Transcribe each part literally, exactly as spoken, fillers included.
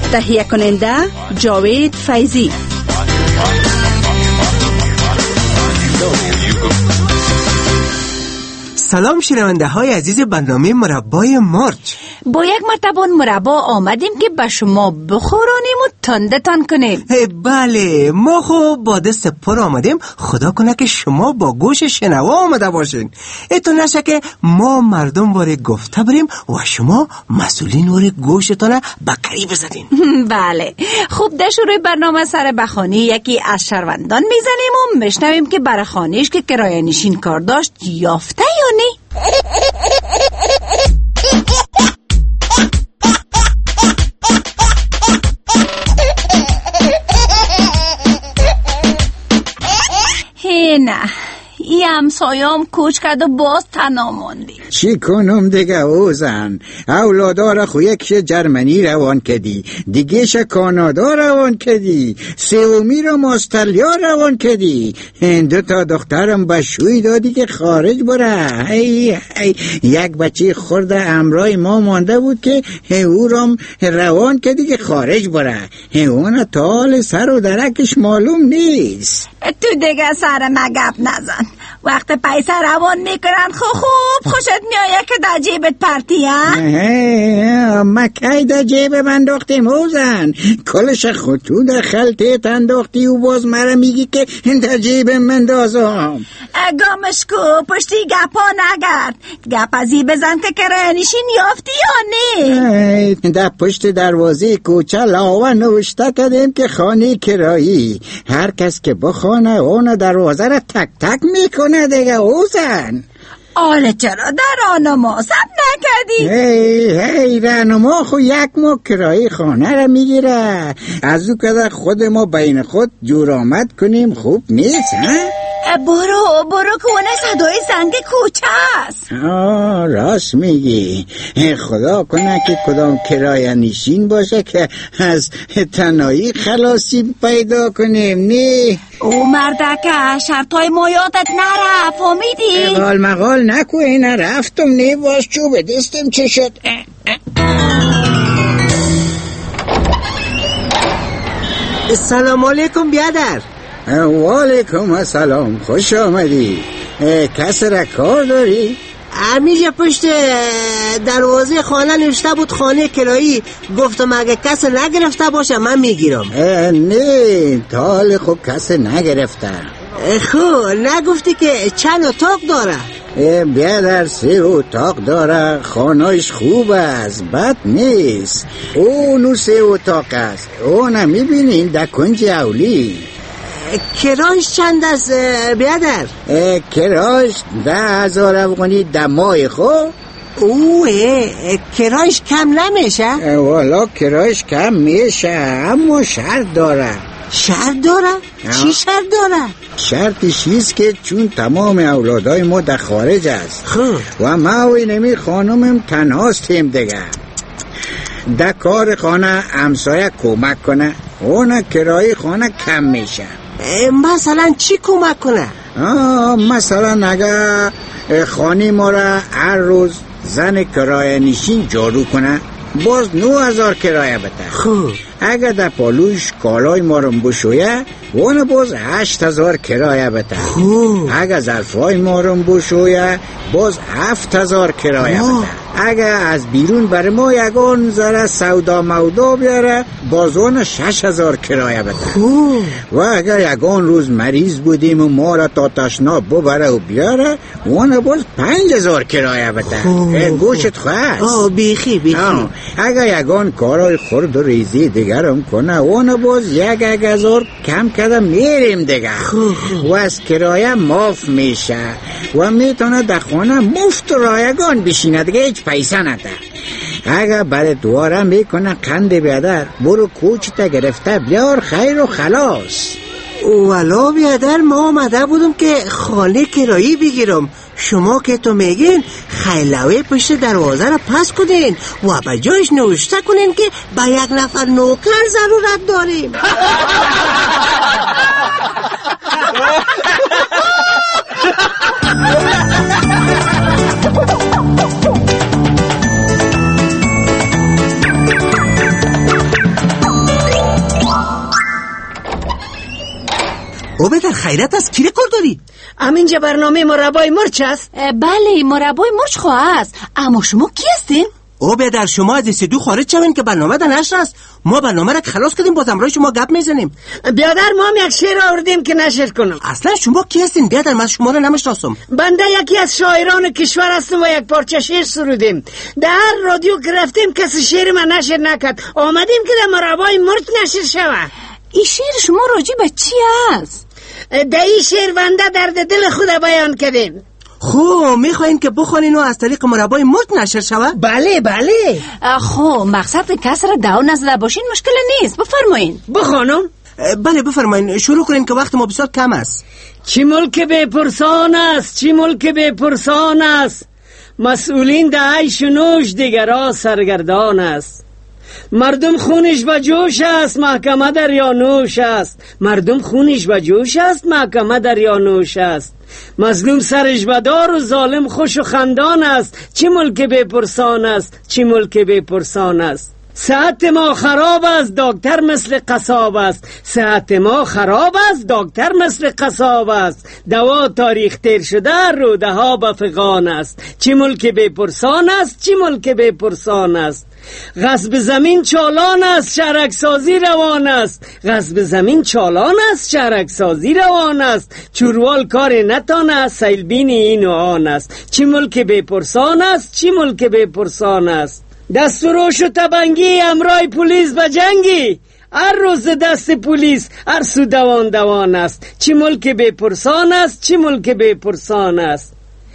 تهیه کننده جاوید فیضی. سلام شنونده های عزیز برنامه مربای مرچ. با یک مرتبه مربا آمدیم که به شما بخورانیم و تندتان کنیم. بله، ما خو با دست پر آمدیم. خدا کنه که شما با گوش شنوا آمده باشین. ایتون نشه که ما مردم واره گفته بریم و شما مسئولین واره گوشتانه بکری بزدین. بله، خوب ده شروع برنامه سر بخانی یکی از شهروندان میزنیم و میشنویم که برای خانهش که کرایه نشین کار داشت یافته یا نه. نه ای همسایام کوچ کرد و باز تنها ماندی. چی کنم دیگه اوزن؟ اولادا را خو یکش جرمنی روان کدی، دیگهش کانادا روان کدی، سومی را استرالیا روان کدی، دو تا دخترم بشوی دادی که خارج بره. هی هی یک بچه خورده امرای ما مانده بود که او را روان کدی که خارج بره. اون تال سر و درکش معلوم نیست. تو دیگه سر مگب نزن. وقت پیسه روان میکنن خو خوب خوشت میایه که در جیبت پرتی ها؟ مکی در جیب من داختی موزن کلش خودتو در خلطیت انداختی و باز مرا میگی که در جیب من دازم. گامش کو پشتی گپا نگرد. گپ ازی بزن که کرایه نشین یافتی یا نه؟ در پشت دروازه کوچه لاوه نوشته کردیم که خانه کرایی، هر کس که بخونه اون دروازه را تک تک میکنه دیگه اوزن. آله چرا در راهنما ثبت نکردی؟ هی هی راهنما خو یک ماه کرایه خانه را میگیره. از او که خود ما بین خود جور آمد کنیم خوب نیست ها؟ برو برو که اونه صدای زنگ کوچه است. آه راست میگی. خدا کنه که کدام کرایه نشین باشه که از تنهایی خلاصی پیدا کنیم. نه او مردکه شرطای ما یادت نره فهمیدی؟ اقال مقال نکو اینه رفتم نه باز چوب دستم چه شد. سلام علیکم بیادر. و علیکم السلام، خوش آمدی. کس را کار داری؟ همیشه پشت دروازه خانه نوشته بود خانه کرایی. گفتم اگه کس نگرفته باشه من میگیرم. نه تال خوب کس نگرفته. خب نگفتی که چند اتاق داره؟ بیادر سه اتاق داره. خانهش خوب است، بد نیست. اونو سه اتاق است. اون میبینین در کنج اولی. کرایش چند است بیادر؟ کرایش ده هزار افغانی در ماه خوب. اوه کرایش کم نمیشه؟ والا کرایش کم میشه اما شرط داره. شرط داره؟ چی شرط داره؟ شرطش ایست که چون تمام اولادای ما در خارج است خوب. و ما و نمی خانمم تنهاستیم دیگه، در کار خانه همسایه کمک کنه اون کرایه خانه کم میشه. مثلا چی کمک کنه؟ آه مثلا اگر خانه ما را هر روز زن کرایه نشین جارو کنه باز نو هزار کرایه بده. خوب. اگر در پالوش کالای ما رو بشویه اون باز هشت هزار کرایه بده. خوب. اگر ظرفای ما رو بشویه باز هفت هزار کرایه بده. اگر از بیرون بر ما یگان ذره سودا مودا بیاره باز اون شش هزار کرایه بده. خوب. و اگر یگان روز مریض بودیم و ما را تا تشنا ببره و بیاره اون باز پنج هزار کرایه بده. گوشت خواست. آه بیخی بیخی. آه. اگر یگان کارای خورد و ریزی دیگرم کنه اون باز یک یک هزار کم کده میریم دیگه. و از کرایه معاف میشه و میتونه در خانه مفت رایگان بشینه دیگه، هیچ پیسه نده. اگر برای دواره میکنه قند بیادر برو کوچتا گرفته بیار خیر و خلاص. والا بیادر ما آمده بودم که خانه کرایی بگیرم، شما که تو میگین خیلوه پشت دروازه را پس کنین و به جایش نوشته کنین که با یک نفر نوکر ضرورت داریم. او بدر خیرت از کی کار داری؟ همینجا برنامه مربای مرچ است؟ بله مربای مرچ خواه است. اما شما کی هستین؟ او بدر شما از استودیو خارج شوین که برنامه در نشر است. ما برنامه را خلاص کردیم، باز امروز شما گپ میزنیم. بیادر ما هم یک شعر آوردیم که نشر کنم. اصلا شما کی هستین بیادر؟ من شما رو نمیشناسم. بنده یکی از شاعران کشور هستم و یک پارچه شعر سرودیم. در هر رادیو که رفتیم کسی شعر من نشر نکرد. آمدیم که در مربای مرچ نشر شود. این شعر شما راجع به چی است؟ در این شعر بنده درد دل خود بیان کردیم. خب میخواین که بخونین و از طریق مربای مرچ نشر شود؟ بله بله. خب مقصد کس را داو نزده باشین مشکل نیست، بفرمایین. بخونم؟ بله بفرمایین، شروع کنین که وقت ما بسیار کم است. چی ملک بے پرسان است، چی ملک بے پرسان است، مسئولین ده عیش و نوش دیگرها سرگردان است. مردم خونش و جوش است، محکمه دریانوش است. مردم خونش و جوش است، محکمه دریانوش است. مظلوم سرش بدار و ظالم خوش و خندان است. چی ملک بے پرسان است، چی ملک بے پرسان است. صحت ما خراب است، دکتر مثل قصاب است. صحت ما خراب است، دکتر مثل قصاب است. دوا تاریخ تیر شده، روده ها بفغان است. چی ملک بے پرسان است، چی ملک بے پرسان است. غصب زمین چالان است، شهرک سازی روان است. غصب زمین چالان است، شهرک سازی روان است. چوروال کار نتانه، سیلبین این و آن است. چی ملک بے پرسان است، چی ملک بے پرسان است. دست و روش و تبنگی امرای پولیس به جنگی، هر روز دست پولیس هر سو دوان دوان است. چی ملک بے پرسان است، چی ملک بے پرسان است.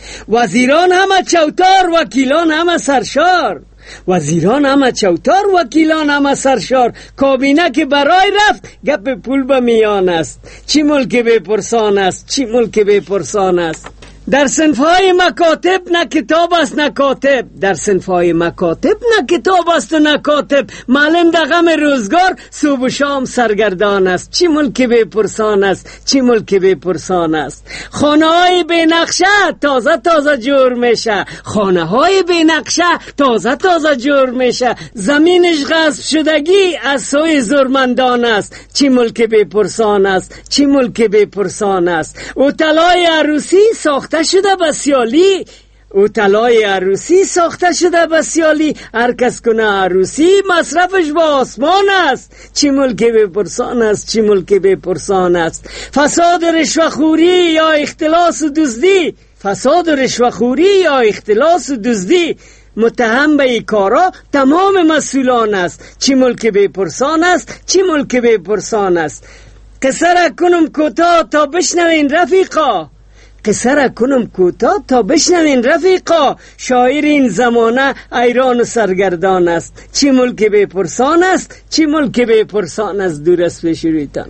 وزیران همه چوتار، وکیلان همه سرشار. وزیران همه چوتار، وکیلان همه سرشار. کابینه که برای رفت گپ پول به میان است. چی ملک بے پرسان است، چی ملک بے پرسان است. در صنفهای مکاتب نه کتاب است نه کاتب. در صنفهای مکاتب نه کتاب است و نه کاتب. معلم در غم روزگار صبح و شام سرگردان است. چی ملک بے پرسان است، چی ملک بے پرسان است. خانه های بے نقشه تازه تازه جور میشه. خانه های بے نقشه تازه تازه جور میشه. زمینش غصب شدگی از سوی زورمندان است. چی ملک بے پرسان است، چی ملک بے پرسان است. اوتلای عروسی ساخت شده بسیالی. او طلای عروسی ساخته شده بسیالی. هر کس کنه عروسی مصرفش با آسمان است. چی ملک بے پرسان است، چی ملک بے پرسان است. فساد رشوه‌خوری یا اختلاس و دزدی، فساد رشوه‌خوری یا اختلاس و دزدی، متهم به این کارا تمام مسئولان است. چی ملک بے پرسان است، چی ملک بے پرسان است. قصه را کنم کوتاه تا بشنوین رفیقا، قصه را کنم کوتاه تا بشنوین رفیقا. شاعر این زمانه ایران و سرگردان است. چی ملک بے پرسان است، چی ملک بے پرسان است. دور از پیش رویتان.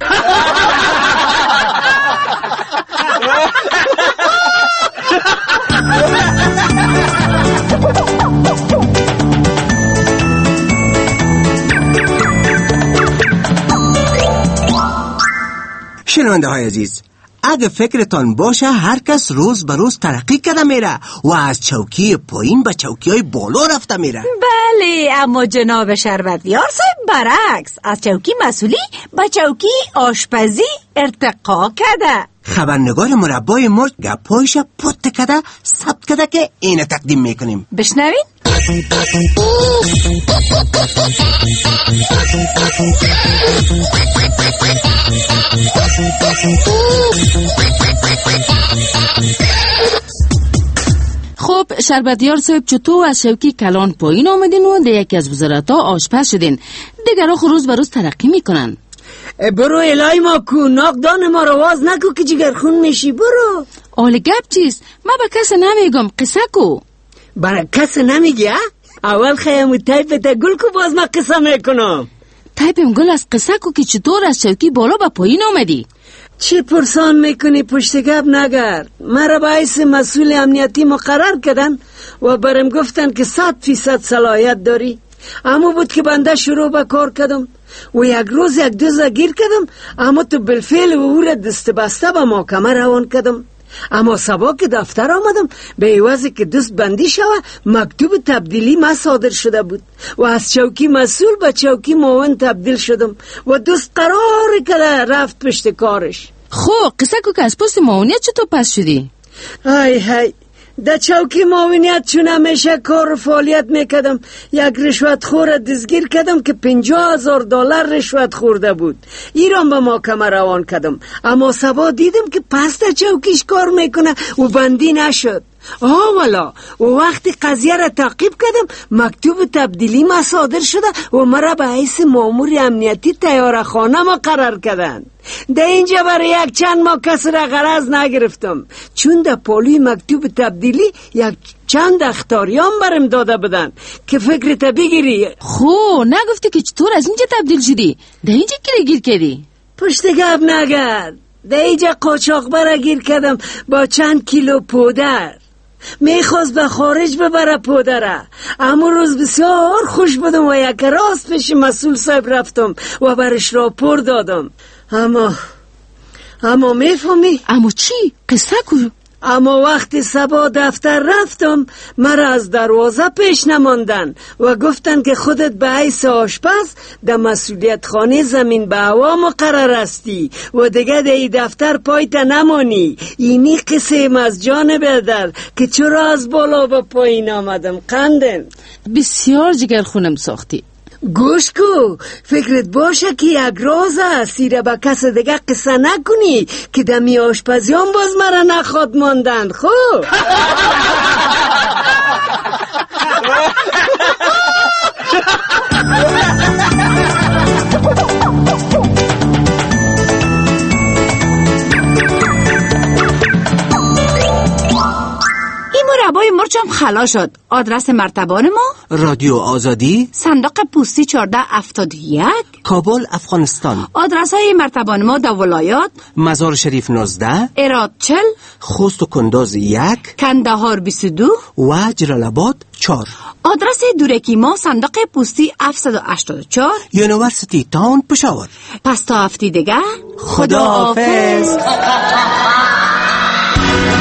شنونده های عزیز، اگه فکرتان باشه هر کس روز به روز ترقی کرده میره و از چوکی پایین به چوکی های بالا رفته میره. بله اما جناب شربتیار صاحب برعکس، از چوکی مسئولی به چوکی آشپزی ارتقا کرده. خبرنگار مربای مرچ گپایش پت کرده ثبت کرده که اینه تقدیم میکنیم. بشنوین. خب شربتیار صاحب، چطور از شوکی کلان پایین آمدین و در یکی از وزارت‌ها آشپز شدین؟ دیگرها خود روز به روز ترقی میکنن. برو الهی ما کو، ناقدان ما رو واز نکو که جگرخون میشی. برو. آل گپ چیست؟ ما به کس نمیگم، قصه کو. برای کس نمیگی؟ اول خیمو تایپت گل کو، باز ما قصه میکنم. تایپم گل از قصه کو که چطور از شوکی بالا به پایین آمدی؟ چی پرسان میکنی؟ پشت گپ نگرد. مرا باعث مسئول امنیتی مقرر کردن و برم گفتن که صد فیصد صلاحیت داری. اما بود که بنده شروع به کار کردم و یک روز یک دوزه گیر کردم. اما تو بالفعل و او را دست بسته به محکمه روان کردم. اما سبا که دفتر آمدم به عوضی که دست بندی شوه مکتوب تبدیلی ما صادر شده بود و از چوکی مسئول به چوکی معاون تبدیل شدم و دست قرار کرده رفت پشت کارش. خو قصه کو که از پست معاونیت چطور پس شدی؟ ای های در چوکی معاونیت چون همیشه کار و فعالیت میکردم یک رشوت خور دزگیر کردم که پنجاه هزار دلار رشوت خورده بود. ایران به محکمه روان کردم، اما سبا دیدم که پس در چوکیش کار میکنه و بندی نشد. آه والا و وقتی قضیه را تعقیب کردم مکتوب تبدیلی ما صادر شده و مرا به حیث مامور امنیتی طیاره خانه مقرر کردن. در اینجا برای یک چند ماه کسی را غرض نگرفتم، چون در پالوی مکتوب تبدیلی یک چند اختاریان برم داده بدن که فکرت بگیری. خو نگفتی که چطور از اینجا تبدیل شدی؟ در اینجا کی گیر کردی؟ پشت گپ نگرد، در اینجا قاچاق را گیر کردم با چند کیلو پودر. میخواست به خارج ببره پودره، اما روز بسیار خوش بودم و یک راست پیش مسئول صاحب رفتم و برش راپور دادم. اما اما میفهمی؟ اما چی؟ قصه کو؟ اما وقتی صبح دفتر رفتم مرا از دروازه پیش نماندن و گفتن که خودت به حیث آشپز در مسئولیت خانه زمین به هوا مقرر هستی و دیگه در این دفتر پایت نمانی. اینی قصه از جانب در که چرا از بالا به پایین آمدم. قندن بسیار جگر خونم ساختی. گوش کو، فکرت باشه که یک راز است، ایره با کس دیگه قصه نکنی که دمی آشپزیان باز مرا نخواد ماندن. خوب مربای مرچم خلا شد. آدرس مرتبان ما رادیو آزادی، صندوق پستی چهارده هفتاد و یک، کابل، افغانستان. آدرس های مرتبان ما در ولایات: مزار شریف نوزده، هرات چهل، خوست و کنداز یک، کندهار بیست و دو و جلال آباد چهار. آدرس دورکی ما صندوق پستی هفتصد و هشتاد و چهار، یونیورسیتی تاون پشاور. پس تا هفته دیگه خدا حافظ.